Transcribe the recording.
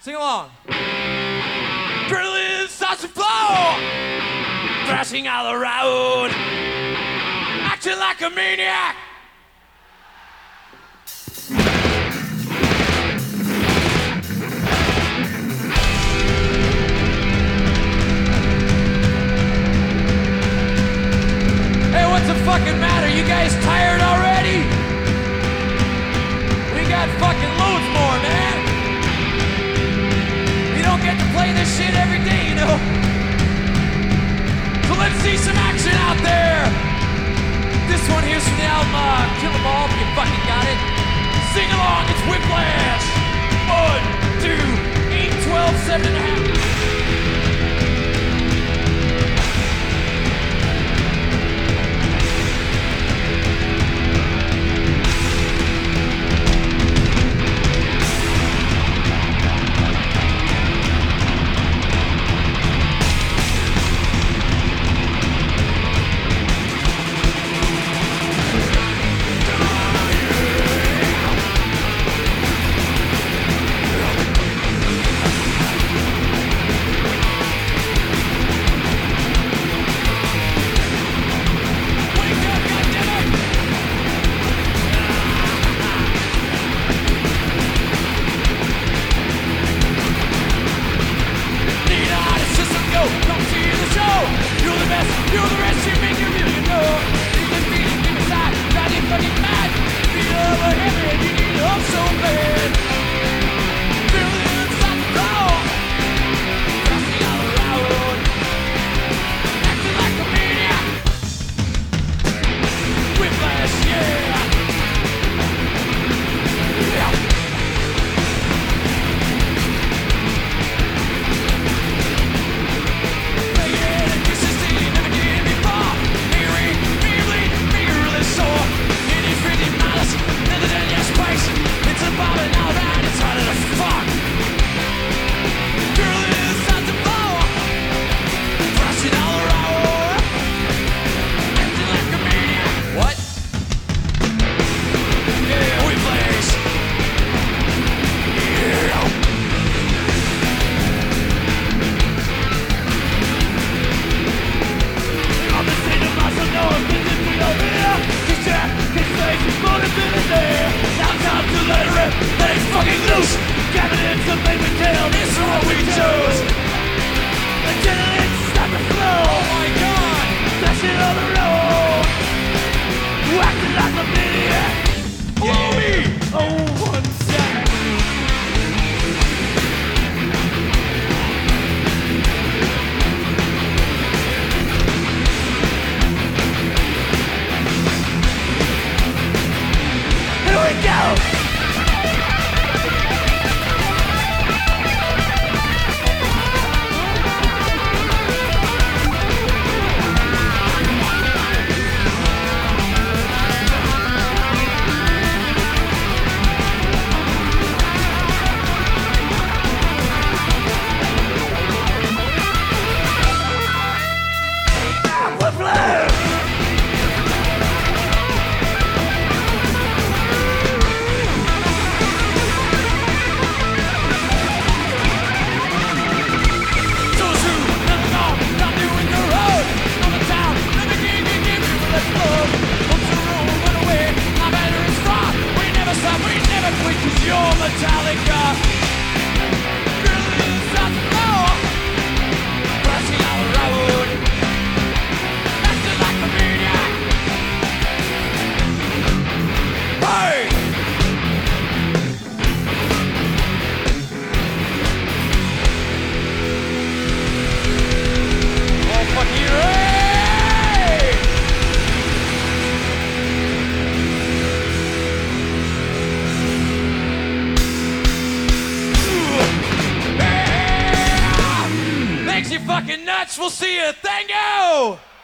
Sing along. Adrenaline starts to flow, thrashing out the road, acting like a maniac. Hey, what's the fucking matter? You guys tired already? We got fucking loads more, man. You don't get to play this shit every day, you know. So let's see some action out there. This one here's from the album Kill 'Em All, if you fucking got it. Sing along, it's Whiplash. 1, 2, 8, 12, 7.5. Fucking nuts. We'll see you. Thank you.